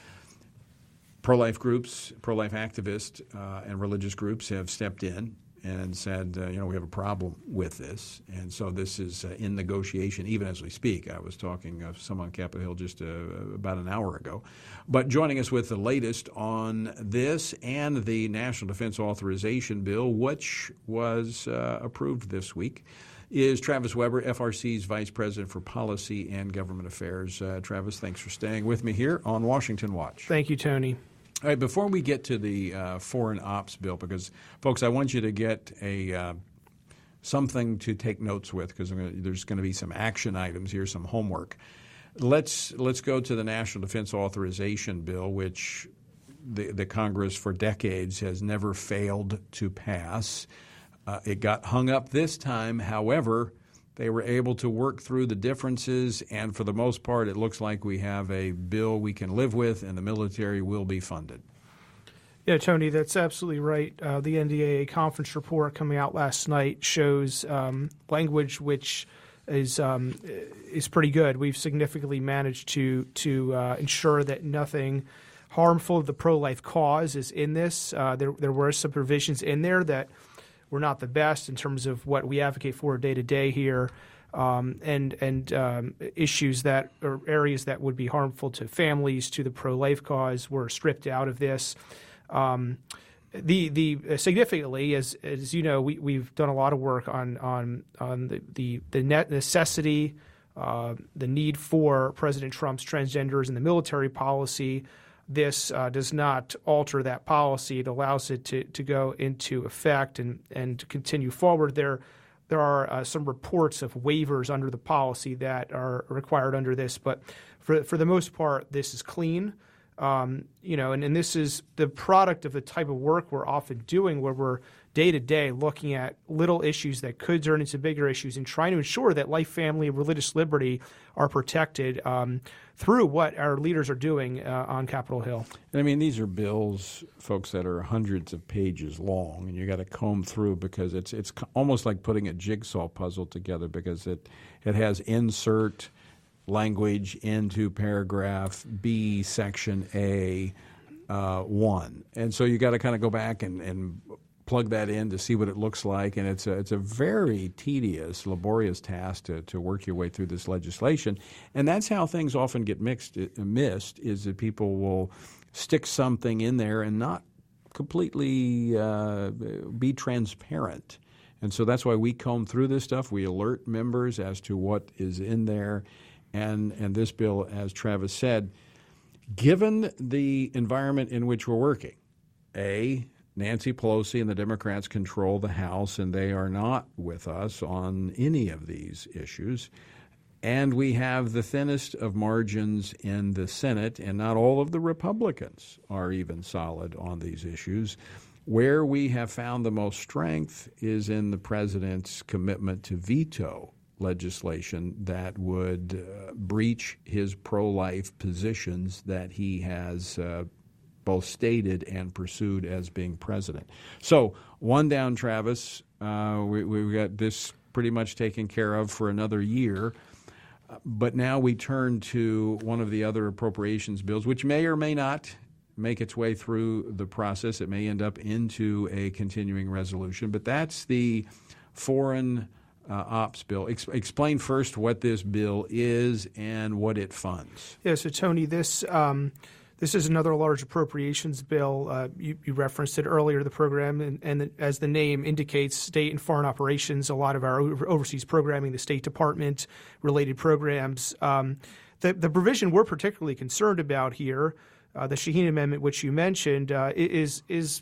Pro-life groups, pro-life activists, uh, and religious groups have stepped in and said, uh, you know, we have a problem with this. And so this is uh, in negotiation even as we speak. I was talking to someone on Capitol Hill just uh, about an hour ago. But joining us with the latest on this and the National Defense Authorization Bill, which was uh, approved this week, is Travis Weber, F R C's Vice President for Policy and Government Affairs. Uh, Travis, thanks for staying with me here on Washington Watch.
Thank you, Tony.
All right, before we get to the uh, Foreign Ops Bill, because, folks, I want you to get a uh, something to take notes with, because there's going to be some action items here, some homework. Let's let's go to the National Defense Authorization Bill, which the, the Congress for decades has never failed to pass. Uh, it got hung up this time. However, they were able to work through the differences, and for the most part, it looks like we have a bill we can live with, and the military will be funded.
Yeah, Tony, that's absolutely right. Uh, the N D A A conference report coming out last night shows um, language which is um, is pretty good. We've significantly managed to to uh, ensure that nothing harmful of the pro-life cause is in this. Uh, there there were some provisions in there that were not the best in terms of what we advocate for day to day here, um, and and um, issues that or areas that would be harmful to families, to the pro-life cause, were stripped out of this. Um, The the uh, significantly, as as you know, we we've done a lot of work on on on the the, the net necessity, uh, the need for President Trump's transgenders in the military policy. This uh, does not alter that policy. It allows it to, to go into effect and and to continue forward. There there are uh, some reports of waivers under the policy that are required under this, but for for the most part, this is clean. Um, you know, and, and this is the product of the type of work we're often doing, where we're day to day looking at little issues that could turn into bigger issues and trying to ensure that life, family, and religious liberty are protected um, through what our leaders are doing uh, on Capitol Hill.
And I mean, these are bills, folks, that are hundreds of pages long, and you got to comb through because it's it's almost like putting a jigsaw puzzle together, because it it has insert language into paragraph B, section A, uh, one, and so you got to kind of go back and, and plug that in to see what it looks like, and it's a it's a very tedious, laborious task to to work your way through this legislation, and that's how things often get mixed missed is that people will stick something in there and not completely uh, be transparent, and so that's why we comb through this stuff. We alert members as to what is in there. And, and this bill, as Travis said, given the environment in which we're working, A, Nancy Pelosi and the Democrats control the House, and they are not with us on any of these issues, and we have the thinnest of margins in the Senate, and not all of the Republicans are even solid on these issues. Where we have found the most strength is in the president's commitment to veto legislation that would uh, breach his pro-life positions that he has uh, both stated and pursued as being president. So one down, Travis. Uh, we, we've got this pretty much taken care of for another year. Uh, but now we turn to one of the other appropriations bills, which may or may not make its way through the process. It may end up into a continuing resolution. But that's the foreign Uh, ops bill. Ex- explain first what this bill is and what it funds.
Yeah, so Tony, this um, this is another large appropriations bill. Uh, you, you referenced it earlier, the program, and, and as the name indicates, state and foreign operations, a lot of our overseas programming, the State Department related programs. Um, the, the provision we're particularly concerned about here, uh, the Shaheen Amendment, which you mentioned, uh, is is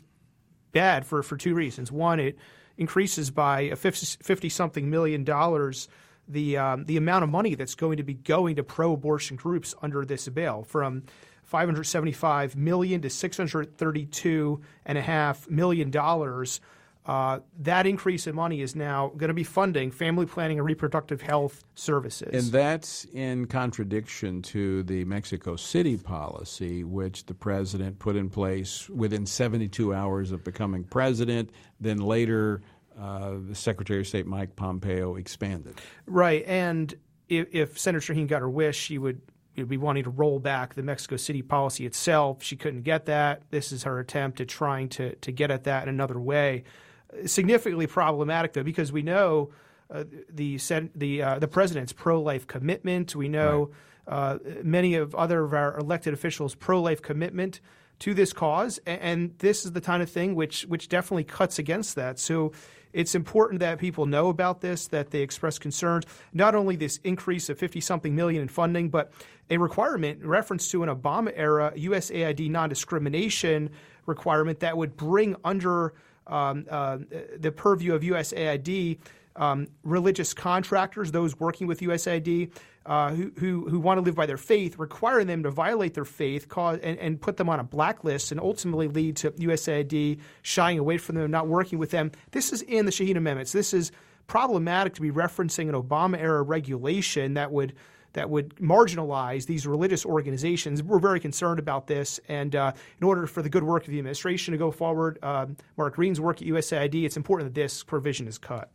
bad for, for two reasons. One, it increases by a fifty-something million dollars the um, the amount of money that's going to be going to pro-abortion groups under this bill, from five hundred seventy-five million dollars to six hundred thirty-two point five million dollars. Uh, that increase in money is now going to be funding family planning and reproductive health services.
And that's in contradiction to the Mexico City policy, which the president put in place within seventy-two hours of becoming president. Then later, uh, the Secretary of State Mike Pompeo expanded.
Right. And if, if Senator Shaheen got her wish, she would be wanting to roll back the Mexico City policy itself. She couldn't get that. This is her attempt at trying to, to get at that in another way. Significantly problematic, though, because we know uh, the the uh, the president's pro-life commitment. We know right. uh, many of other of our elected officials' pro-life commitment to this cause, and, and this is the kind of thing which which definitely cuts against that. So it's important that people know about this, that they express concerns. Not only this increase of fifty-something million in funding, but a requirement in reference to an Obama-era U S A I D non-discrimination requirement that would bring under Um, uh, the purview of U S A I D, um, religious contractors, those working with U S A I D, uh, who, who who want to live by their faith, requiring them to violate their faith, cause and, and put them on a blacklist, and ultimately lead to U S A I D shying away from them, not working with them. This is in the Shaheen Amendments. This is problematic to be referencing an Obama-era regulation that would that would marginalize these religious organizations. We're very concerned about this, and uh, in order for the good work of the administration to go forward, uh, Mark Green's work at U S A I D, it's important that this provision is cut.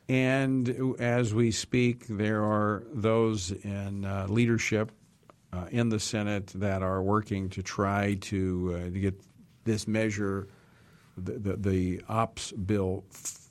And as we speak, there are those in uh, leadership uh, in the Senate that are working to try to, uh, to get this measure, the, the, the ops bill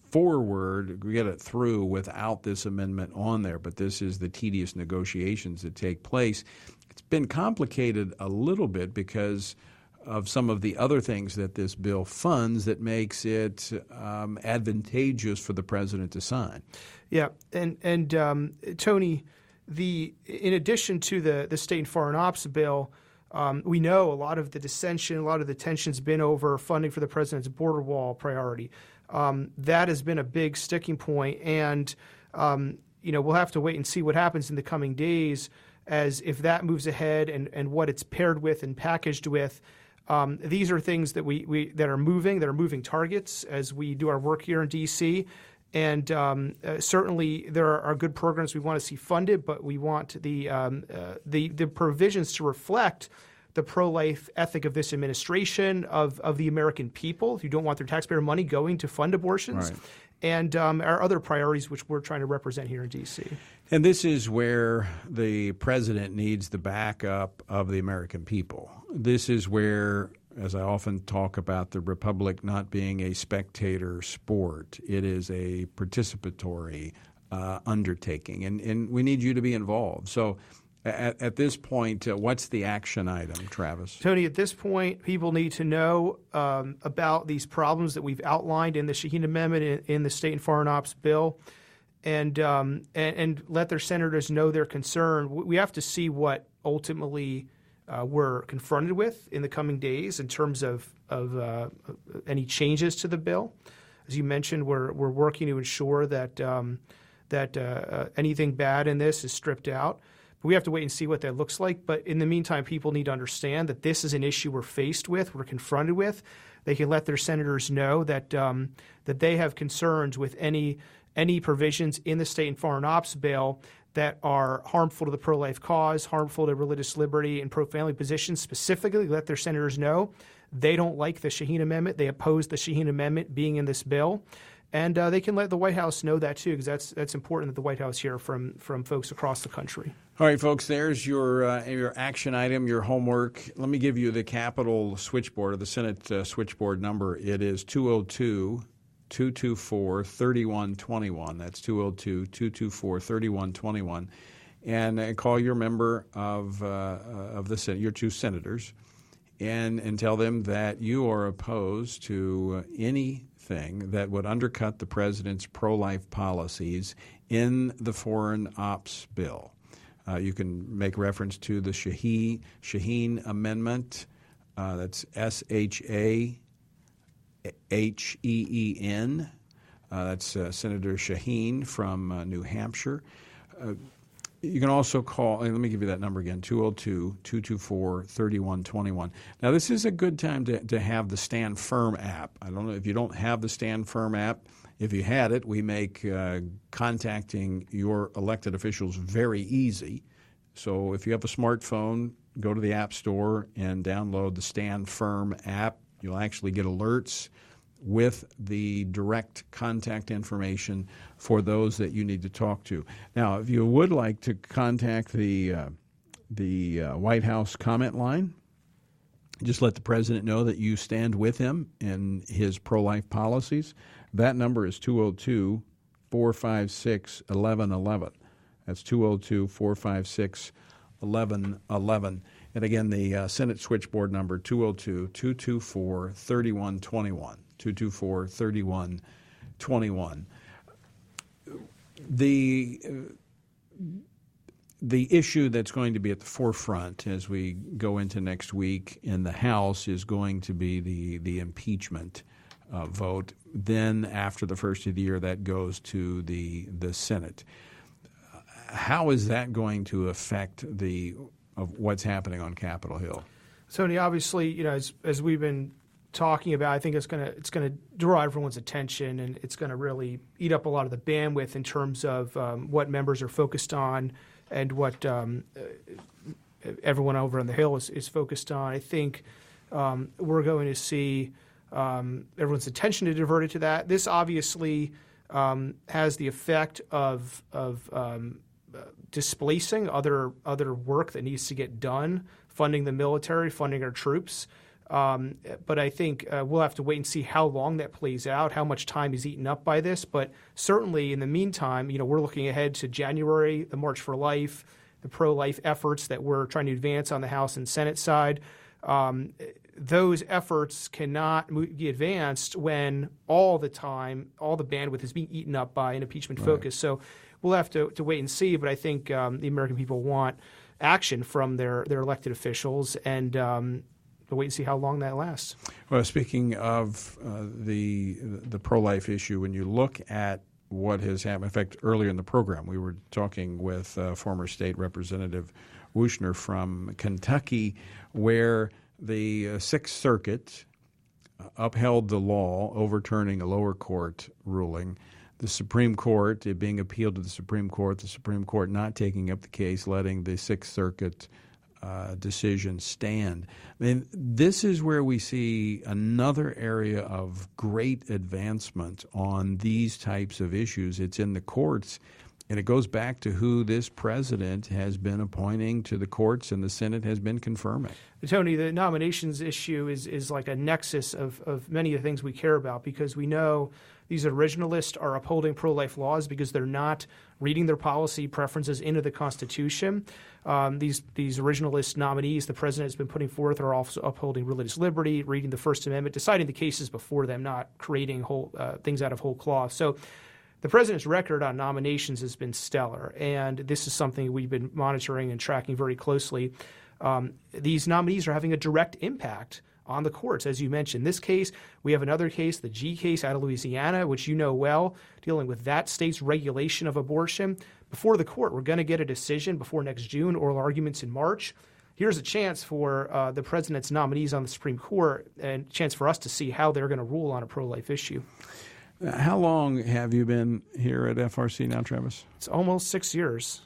forward, get it through without this amendment on there. But this is the tedious negotiations that take place. It's been complicated a little bit because of some of the other things that this bill funds that makes it um, advantageous for the president to sign.
Yeah, and and um, Tony, the in addition to the the state and foreign ops bill, um, we know a lot of the dissension, a lot of the tension's been over funding for the president's border wall priority. Um, that has been a big sticking point, and um, you know we'll have to wait and see what happens in the coming days as if that moves ahead and and what it's paired with and packaged with. Um, these are things that we, we that are moving, that are moving targets as we do our work here in D C. And um, uh, certainly there are, are good programs we want to see funded, but we want the, um, uh, the the provisions to reflect the pro-life ethic of this administration, of, of the American people who don't want their taxpayer money going to fund abortions,
right.
and um, our other priorities which we're trying to represent here in D C.
And this is where the president needs the backup of the American people. This is where, as I often talk about, the republic not being a spectator sport. It is a participatory uh, undertaking, and, and we need you to be involved. So at, at this point, uh, what's the action item, Travis?
Tony, at this point, people need to know um, about these problems that we've outlined in the Shaheen Amendment in, in the State and Foreign Ops Bill. And, um, and and let their senators know their concern. We have to see what ultimately uh, we're confronted with in the coming days in terms of of uh, any changes to the bill. As you mentioned, we're we're working to ensure that um, that uh, anything bad in this is stripped out. But we have to wait and see what that looks like. But in the meantime, people need to understand that this is an issue we're faced with, we're confronted with. They can let their senators know that um, that they have concerns with any. any provisions in the state and foreign ops bill that are harmful to the pro-life cause, harmful to religious liberty and pro-family positions. Specifically, let their senators know they don't like the Shaheen Amendment. They oppose the Shaheen Amendment being in this bill. And uh, they can let the White House know that, too, because that's that's important that the White House hear from, from folks across the country.
All right, folks, there's your uh, your action item, your homework. Let me give you the Capitol switchboard, or the Senate uh, switchboard number. It is two oh two, two two four, three one two one. That's two oh two, two two four, three one two one. And uh, call your member of uh, of the Senate, your two senators, and and tell them that you are opposed to uh, anything that would undercut the president's pro-life policies in the Foreign Ops Bill. Uh, you can make reference to the Shaheen, Shaheen Amendment. Uh, that's S H A H E E N. Uh, that's uh, Senator Shaheen from uh, New Hampshire. Uh, you can also call, let me give you that number again, two oh two, two two four, three one two one. Now, this is a good time to, to have the Stand Firm app. I don't know if you don't have the Stand Firm app. If you had it, we make uh, contacting your elected officials very easy. So if you have a smartphone, go to the App Store and download the Stand Firm app. You'll actually get alerts with the direct contact information for those that you need to talk to. Now, if you would like to contact the uh, the uh, White House comment line, just let the president know that you stand with him in his pro-life policies. That number is two oh two, four five six, one one one one. That's two oh two, four five six, one one one one. And again, the uh, Senate switchboard number, two oh two, two two four, three one two one, two two four, three one two one. The, uh, the issue that's going to be at the forefront as we go into next week in the House is going to be the, the impeachment uh, vote. Then after the first of the year, that goes to the, the Senate. How is that going to affect the of what's happening on Capitol Hill?
Tony, obviously, you know, as as we've been talking about, I think it's going to it's going to draw everyone's attention, and it's going to really eat up a lot of the bandwidth in terms of um, what members are focused on and what um, uh, everyone over on the Hill is, is focused on. I think um, we're going to see um, everyone's attention to diverted to that. This obviously um, has the effect of of um, uh, displacing other other work that needs to get done, funding the military, funding our troops. Um, but I think uh, we'll have to wait and see how long that plays out, how much time is eaten up by this. But certainly in the meantime, you know, we're looking ahead to January, the March for Life, the pro-life efforts that we're trying to advance on the House and Senate side. Um, those efforts cannot be advanced when all the time, all the bandwidth is being eaten up by an impeachment
Right.
focus. So we'll have to, to wait and see. But I think um, the American people want action from their, their elected officials, and um, we'll wait and see how long that lasts.
Well, speaking of uh, the the pro-life issue, when you look at what has happened, in fact, earlier in the program, we were talking with uh, former State Representative Wuchner from Kentucky, where the uh, Sixth Circuit upheld the law overturning a lower court ruling. The Supreme Court, it being appealed to the Supreme Court, the Supreme Court not taking up the case, letting the Sixth Circuit uh, decision stand. I mean, this is where we see another area of great advancement on these types of issues. It's in the courts, and it goes back to who this president has been appointing to the courts and the Senate has been confirming.
Tony, the nominations issue is is like a nexus of, of many of the things we care about, because we know these originalists are upholding pro-life laws because they're not reading their policy preferences into the Constitution. Um, these these originalist nominees the president has been putting forth are also upholding religious liberty, reading the First Amendment, deciding the cases before them, not creating whole uh, things out of whole cloth. So the president's record on nominations has been stellar, and this is something we've been monitoring and tracking very closely. Um, these nominees are having a direct impact on the courts. As you mentioned, this case, we have another case, the G case out of Louisiana, which you know well, dealing with that state's regulation of abortion. Before the court, we're going to get a decision before next June, oral arguments in March. Here's a chance for uh, the president's nominees on the Supreme Court, and a chance for us to see how they're going to rule on a pro-life issue.
How long have you been here at F R C now, Travis?
It's almost six years.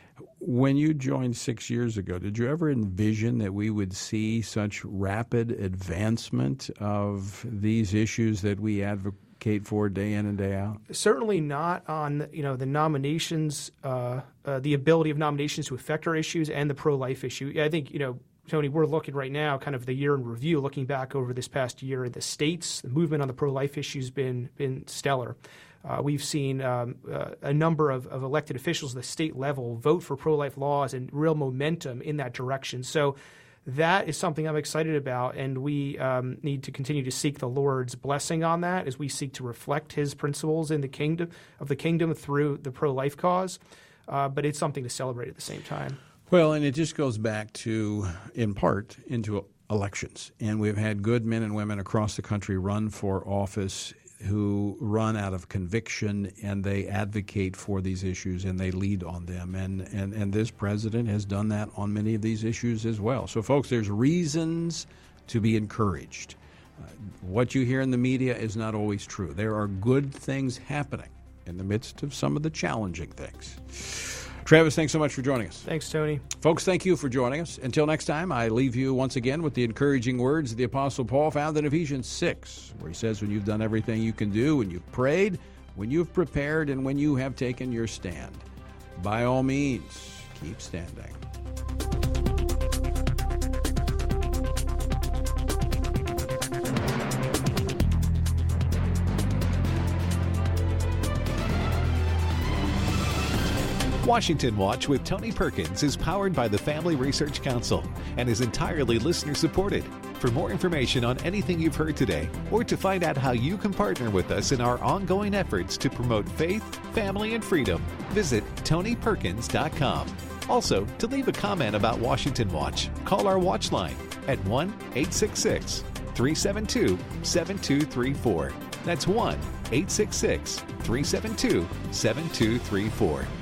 When you joined six years ago, did you ever envision that we would see such rapid advancement of these issues that we advocate for day in and day out?
Certainly not on, you know, the nominations, uh, uh, the ability of nominations to affect our issues and the pro-life issue. I think, you know, Tony, we're looking right now kind of the year in review, looking back over this past year in the states. The movement on the pro-life issue has been, been stellar. Uh, we've seen um, uh, a number of, of elected officials at the state level vote for pro-life laws and real momentum in that direction. So that is something I'm excited about, and we um, need to continue to seek the Lord's blessing on that as we seek to reflect His principles in the kingdom of the kingdom through the pro-life cause. Uh, but it's something to celebrate at the same time.
Well, and it just goes back to, in part, into elections. And we've had good men and women across the country run for office who run out of conviction, and they advocate for these issues and they lead on them. And, and, and this president has done that on many of these issues as well. So, folks, there's reasons to be encouraged. Uh, what you hear in the media is not always true. There are good things happening in the midst of some of the challenging things. Travis, thanks so much for joining us.
Thanks, Tony.
Folks, thank you for joining us. Until next time, I leave you once again with the encouraging words of the Apostle Paul found in Ephesians six, where he says, when you've done everything you can do, when you've prayed, when you've prepared, and when you have taken your stand, by all means, keep standing.
Washington Watch with Tony Perkins is powered by the Family Research Council and is entirely listener-supported. For more information on anything you've heard today, or to find out how you can partner with us in our ongoing efforts to promote faith, family, and freedom, visit tony perkins dot com. Also, to leave a comment about Washington Watch, call our watch line at one eight six six, three seven two, seven two three four. That's one eight six six, three seven two, seven two three four.